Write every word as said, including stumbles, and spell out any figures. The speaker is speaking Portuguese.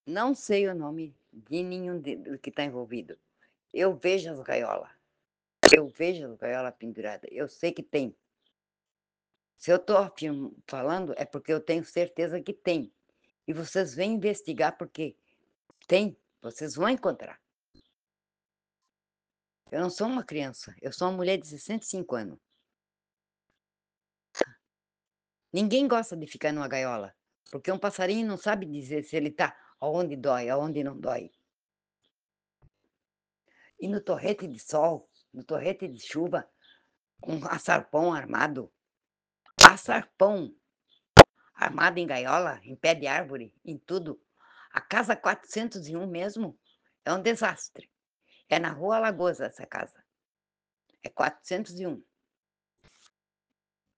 Não sei o nome de nenhum de do que está envolvido. Eu vejo as gaiola. Eu vejo as gaiola pendurada, eu sei que tem. Se eu estou afirm falando, é porque eu tenho certeza que tem. E vocês vêm investigar, porque tem, vocês vão encontrar. Eu não sou uma criança, eu sou uma mulher de sessenta e cinco ano. Ninguém gosta de ficar numa gaiola, porque um passarinho não sabe dizer se ele está aonde dói, aonde não dói. E no torrete de sol, no torrete de chuva, com açarpão armado. Açarpão! Armado em gaiola, em pé de árvore, em tudo. A casa quatrocentos e um mesmo, é um desastre. É na rua Alagoas essa casa. É quatrocentos e um.